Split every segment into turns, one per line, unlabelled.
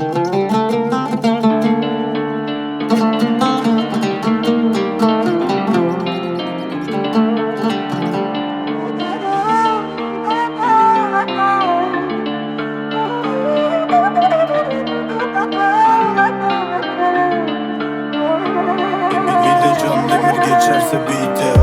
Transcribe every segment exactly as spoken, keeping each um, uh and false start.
Geçerse beat'e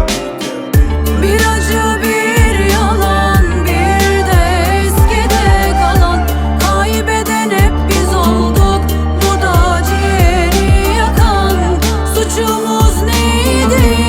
bir acı bir yalan, bir de eskide kalan. Kaybeden hep biz olduk, bu da ciğeri yakan. Suçumuz neydi?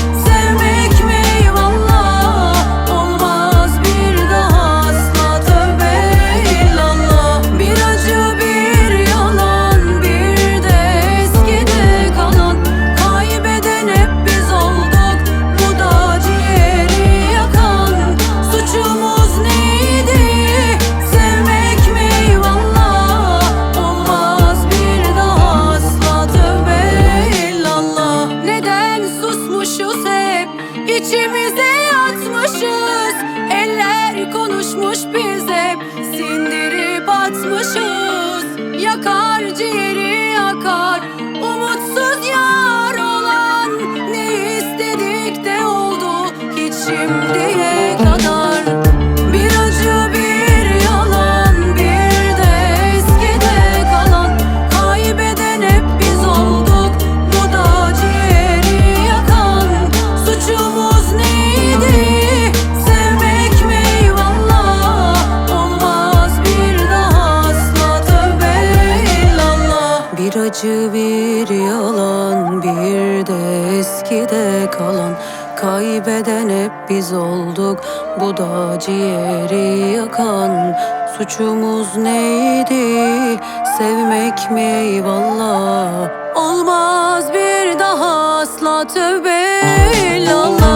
Sevmek mi eyvallah? Olmaz bir daha asla, tövbe illallah. Bir acı bir yalan, bir de eskide kalan. Kaybeden hep biz olduk, bu da ciğeri yakan. Suçumuz neydi? Sevmek mi eyvallah? Olmaz bir daha asla, tövbe illallah. Neden susmuşuz hep, içimize yatmışız? Eller konuşmuş, biz hep sindirip atmışız. Yakar ciğeri yakar, umutsuz yar olan. Ne istedik de oldu hiç şimdiye kadar. Bir acı bir yalan, bir de eskide kalan. Kaybeden hep biz olduk, bu da ciğeri yakan. Suçumuz neydi? Sevmek mi eyvallah? Olmaz bir daha asla, tövbe illallah. Bir acı bir yalan, bir de eskide kalan. Kaybeden hep biz olduk, bu da ciğeri yakan. Suçumuz neydi? Sevmek mi eyvallah? Olmaz bir daha asla, tövbe illallah.